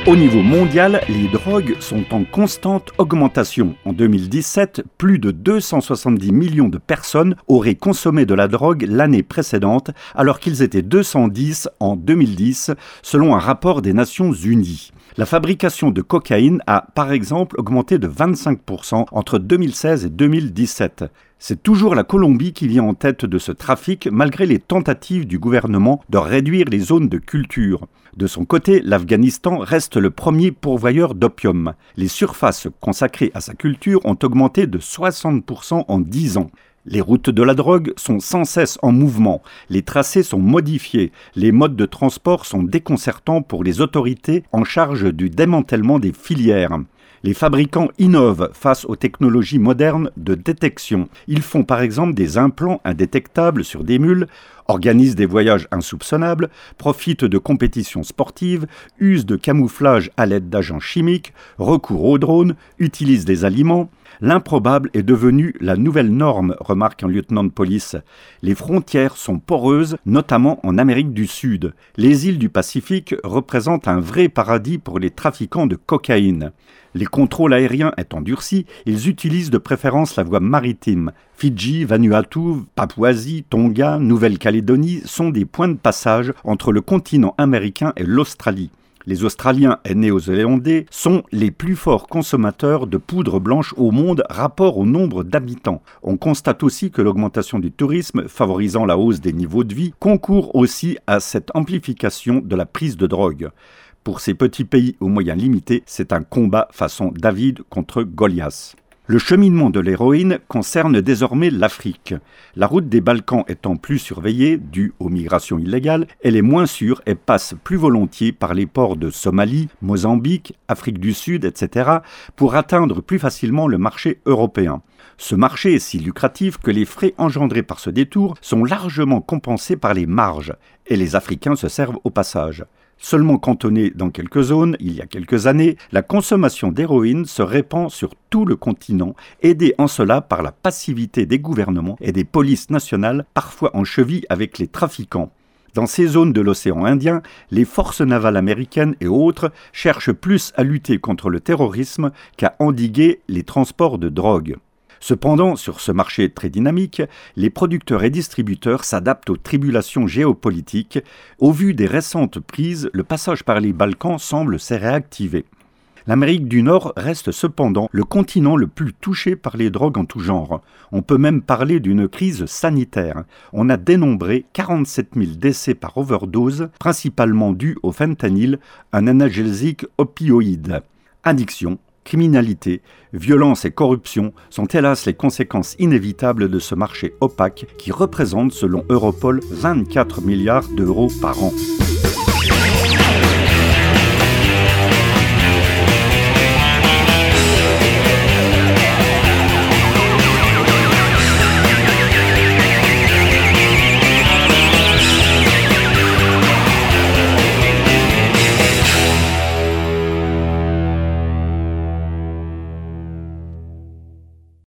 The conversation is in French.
Au niveau mondial, les drogues sont en constante augmentation. En 2017, plus de 270 millions de personnes auraient consommé de la drogue l'année précédente, alors qu'ils étaient 210 en 2010, selon un rapport des Nations Unies. La fabrication de cocaïne a, par exemple, augmenté de 25% entre 2016 et 2017. C'est toujours la Colombie qui vient en tête de ce trafic, malgré les tentatives du gouvernement de réduire les zones de culture. De son côté, l'Afghanistan reste le premier pourvoyeur d'opium. Les surfaces consacrées à sa culture ont augmenté de 60% en 10 ans. Les routes de la drogue sont sans cesse en mouvement, les tracés sont modifiés, les modes de transport sont déconcertants pour les autorités en charge du démantèlement des filières. Les fabricants innovent face aux technologies modernes de détection. Ils font par exemple des implants indétectables sur des mules, organisent des voyages insoupçonnables, profitent de compétitions sportives, usent de camouflage à l'aide d'agents chimiques, recourent aux drones, utilisent des aliments. L'improbable est devenu la nouvelle norme, remarque un lieutenant de police. Les frontières sont poreuses, notamment en Amérique du Sud. Les îles du Pacifique représentent un vrai paradis pour les trafiquants de cocaïne. Les contrôles aériens étant durcis, ils utilisent de préférence la voie maritime. Fidji, Vanuatu, Papouasie, Tonga, Nouvelle-Calédonie sont des points de passage entre le continent américain et l'Australie. Les Australiens et Néo-Zélandais sont les plus forts consommateurs de poudre blanche au monde rapport au nombre d'habitants. On constate aussi que l'augmentation du tourisme, favorisant la hausse des niveaux de vie, concourt aussi à cette amplification de la prise de drogue. Pour ces petits pays aux moyens limités, c'est un combat façon David contre Goliath. Le cheminement de l'héroïne concerne désormais l'Afrique. La route des Balkans étant plus surveillée, due aux migrations illégales, elle est moins sûre et passe plus volontiers par les ports de Somalie, Mozambique, Afrique du Sud, etc., pour atteindre plus facilement le marché européen. Ce marché est si lucratif que les frais engendrés par ce détour sont largement compensés par les marges, et les Africains se servent au passage. Seulement cantonnée dans quelques zones, il y a quelques années, la consommation d'héroïne se répand sur tout le continent, aidée en cela par la passivité des gouvernements et des polices nationales, parfois en cheville avec les trafiquants. Dans ces zones de l'océan Indien, les forces navales américaines et autres cherchent plus à lutter contre le terrorisme qu'à endiguer les transports de drogue. Cependant, sur ce marché très dynamique, les producteurs et distributeurs s'adaptent aux tribulations géopolitiques. Au vu des récentes prises, le passage par les Balkans semble se réactiver. L'Amérique du Nord reste cependant le continent le plus touché par les drogues en tout genre. On peut même parler d'une crise sanitaire. On a dénombré 47 000 décès par overdose, principalement dus au fentanyl, un analgésique opioïde. Addiction, criminalité, violence et corruption sont hélas les conséquences inévitables de ce marché opaque qui représente, selon Europol, 24 milliards d'euros par an.